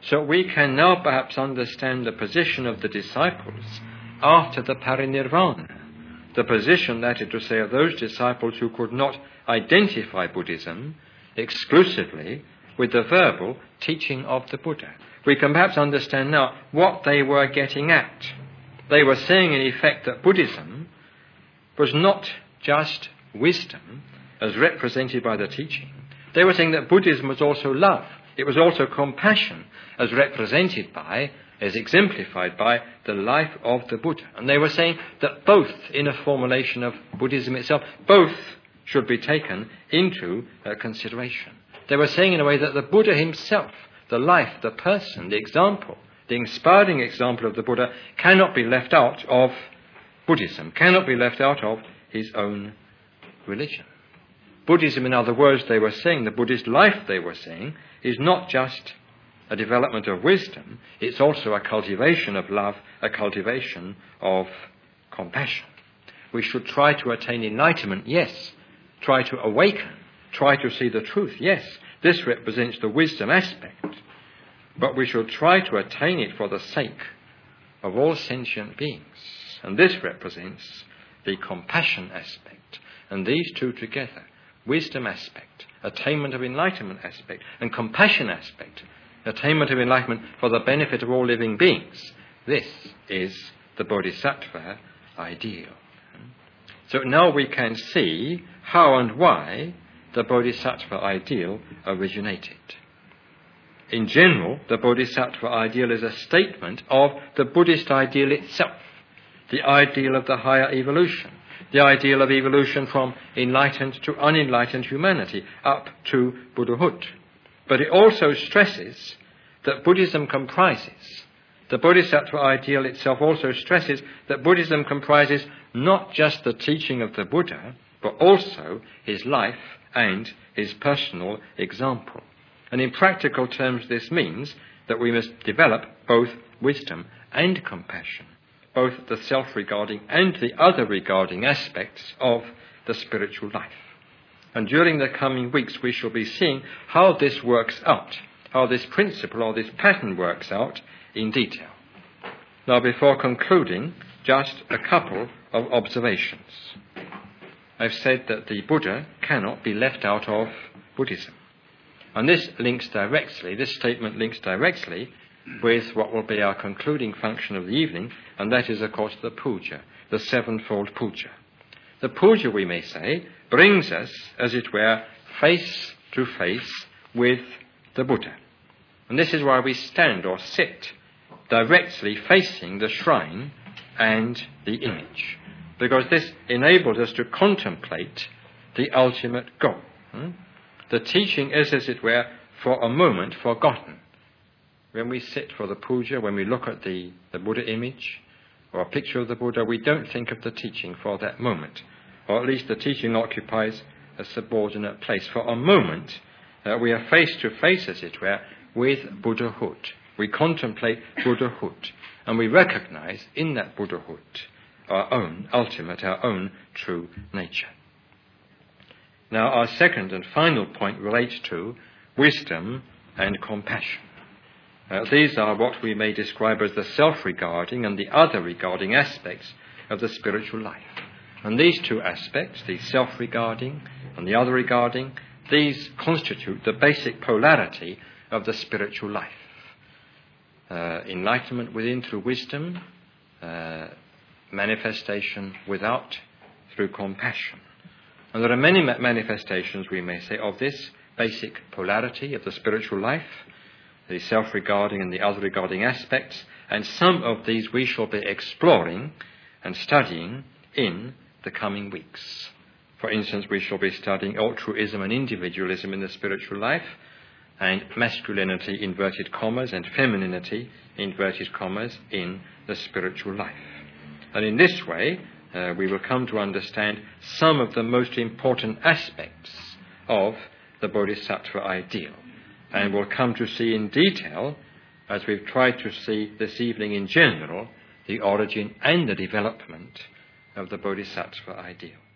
So we can now perhaps understand the position of the disciples after the parinirvana, the position, that is to say, of those disciples who could not identify Buddhism exclusively with the verbal teaching of the Buddha. We can perhaps understand now what they were getting at. They were saying, in effect, that Buddhism was not just wisdom as represented by the teaching. They were saying that Buddhism was also love. It was also compassion as represented by, as exemplified by, the life of the Buddha. And they were saying that both, in a formulation of Buddhism itself, both should be taken into consideration. They were saying in a way that the Buddha himself, the life, the person, the example, the inspiring example of the Buddha cannot be left out of Buddhism, cannot be left out of his own religion. Buddhism, in other words, they were saying, the Buddhist life, they were saying, is not just a development of wisdom, it's also a cultivation of love, a cultivation of compassion. We should try to attain enlightenment, yes. Try to awaken, try to see the truth, yes. This represents the wisdom aspect. But we should try to attain it for the sake of all sentient beings. And this represents the compassion aspect. And these two together, wisdom aspect, attainment of enlightenment aspect, and compassion aspect, attainment of enlightenment for the benefit of all living beings. This is the Bodhisattva ideal. So now we can see how and why the Bodhisattva ideal originated. In general, the Bodhisattva ideal is a statement of the Buddhist ideal itself, the ideal of the higher evolution, the ideal of evolution from enlightened to unenlightened humanity up to Buddhahood. But it also stresses that Buddhism comprises, the Bodhisattva ideal itself also stresses that Buddhism comprises not just the teaching of the Buddha, but also his life and his personal example. And in practical terms, this means that we must develop both wisdom and compassion, both the self-regarding and the other-regarding aspects of the spiritual life. And during the coming weeks, we shall be seeing how this works out, how this principle or this pattern works out in detail. Now, before concluding, just a couple of observations. I've said that the Buddha cannot be left out of Buddhism. And this statement links directly with what will be our concluding function of the evening, and that is, of course, the puja, the sevenfold puja. The puja, we may say, brings us, as it were, face to face with the Buddha. And this is why we stand or sit directly facing the shrine and the image, because this enables us to contemplate the ultimate goal. The teaching is, as it were, for a moment forgotten. When we sit for the puja, when we look at the Buddha image or a picture of the Buddha, we don't think of the teaching for that moment, or at least the teaching occupies a subordinate place. For a moment, we are face to face, as it were, with Buddhahood. We contemplate Buddhahood, and we recognize in that Buddhahood our own ultimate, our own true nature. Now, our second and final point relates to wisdom and compassion. These are what we may describe as the self-regarding and the other-regarding aspects of the spiritual life. And these two aspects, the self-regarding and the other-regarding, these constitute the basic polarity of the spiritual life. Enlightenment within through wisdom, manifestation without through compassion. And there are many manifestations, we may say, of this basic polarity of the spiritual life, the self-regarding and the other-regarding aspects, and some of these we shall be exploring and studying in the coming weeks. For instance, we shall be studying altruism and individualism in the spiritual life, and masculinity, inverted commas, and femininity, inverted commas, in the spiritual life. And in this way, we will come to understand some of the most important aspects of the Bodhisattva ideal, and we'll come to see in detail, as we've tried to see this evening in general, the origin and the development of the Bodhisattva ideal.